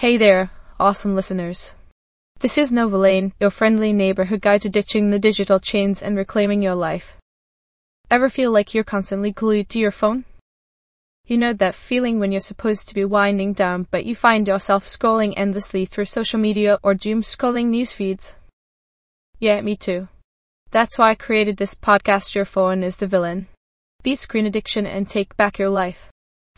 Hey there, awesome listeners. This is Nova Lane, your friendly neighborhood guide to ditching the digital chains and reclaiming your life. Ever feel like you're constantly glued to your phone? You know that feeling when you're supposed to be winding down, but you find yourself scrolling endlessly through social media or doom-scrolling news feeds? Yeah, me too. That's why I created this podcast, Your Phone is the Villain. Beat screen addiction and take back your life.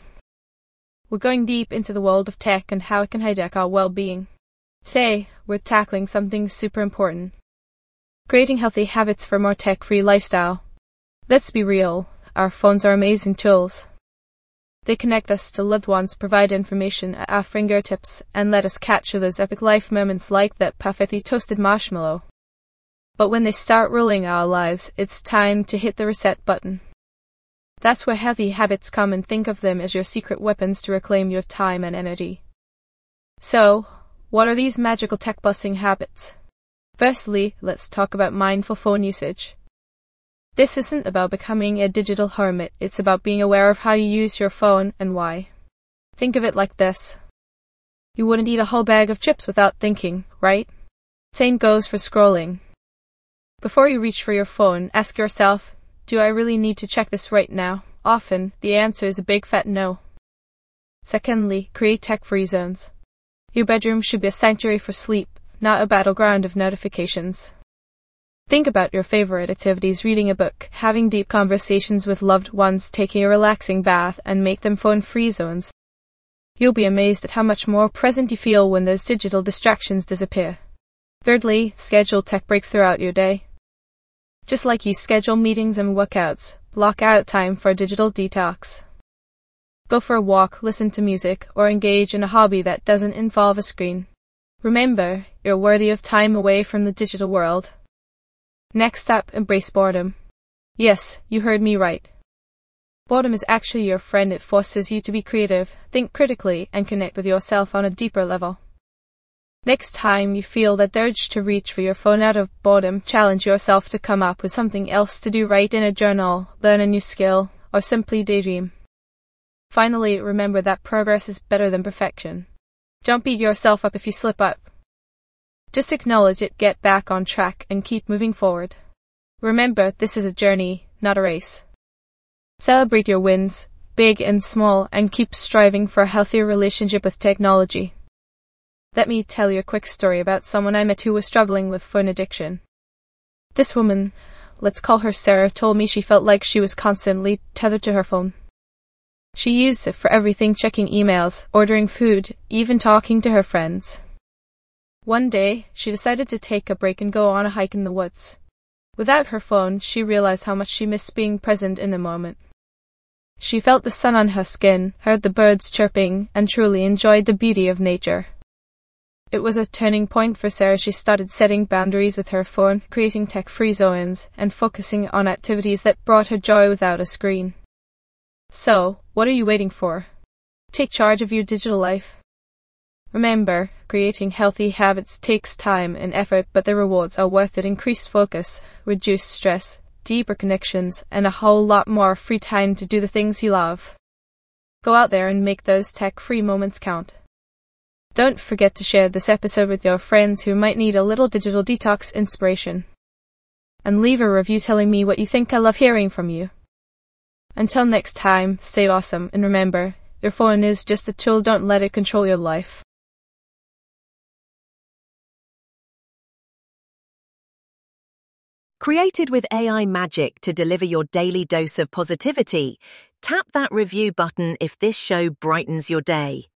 We're going deep into the world of tech and how it can hijack our well-being. Today, we're tackling something super important. Creating healthy habits for a more tech-free lifestyle. Let's be real, our phones are amazing tools. They connect us to loved ones, provide information at our fingertips, and let us capture those epic life moments like that perfectly toasted marshmallow. But when they start ruling our lives, it's time to hit the reset button. That's where healthy habits come, and think of them as your secret weapons to reclaim your time and energy. So, what are these magical tech-busting habits? Firstly, let's talk about mindful phone usage. This isn't about becoming a digital hermit, it's about being aware of how you use your phone and why. Think of it like this. You wouldn't eat a whole bag of chips without thinking, right? Same goes for scrolling. Before you reach for your phone, ask yourself, do I really need to check this right now? Often, the answer is a big fat no. Secondly, create tech-free zones. Your bedroom should be a sanctuary for sleep, not a battleground of notifications. Think about your favorite activities: reading a book, having deep conversations with loved ones, taking a relaxing bath, and make them phone-free zones. You'll be amazed at how much more present you feel when those digital distractions disappear. Thirdly, schedule tech breaks throughout your day. Just like you schedule meetings and workouts, block out time for a digital detox. Go for a walk, listen to music, or engage in a hobby that doesn't involve a screen. Remember, you're worthy of time away from the digital world. Next up, embrace boredom. Yes, you heard me right. Boredom is actually your friend. It forces you to be creative, think critically, and connect with yourself on a deeper level. Next time you feel that urge to reach for your phone out of boredom, challenge yourself to come up with something else to do. Write in a journal, learn a new skill, or simply daydream. Finally, remember that progress is better than perfection. Don't beat yourself up if you slip up. Just acknowledge it, get back on track, and keep moving forward. Remember, this is a journey, not a race. Celebrate your wins, big and small, and keep striving for a healthier relationship with technology. Let me tell you a quick story about someone I met who was struggling with phone addiction. This woman, let's call her Sarah, told me she felt like she was constantly tethered to her phone. She used it for everything: checking emails, ordering food, even talking to her friends. One day, she decided to take a break and go on a hike in the woods. Without her phone, she realized how much she missed being present in the moment. She felt the sun on her skin, heard the birds chirping, and truly enjoyed the beauty of nature. It was a turning point for Sarah. She started setting boundaries with her phone, creating tech-free zones, and focusing on activities that brought her joy without a screen. So, what are you waiting for? Take charge of your digital life. Remember, creating healthy habits takes time and effort, but the rewards are worth it: increased focus, reduced stress, deeper connections, and a whole lot more free time to do the things you love. Go out there and make those tech-free moments count. Don't forget to share this episode with your friends who might need a little digital detox inspiration. And leave a review telling me what you think. I love hearing from you. Until next time, stay awesome, and remember, your phone is just a tool. Don't let it control your life. Created with AI magic to deliver your daily dose of positivity, tap that review button if this show brightens your day.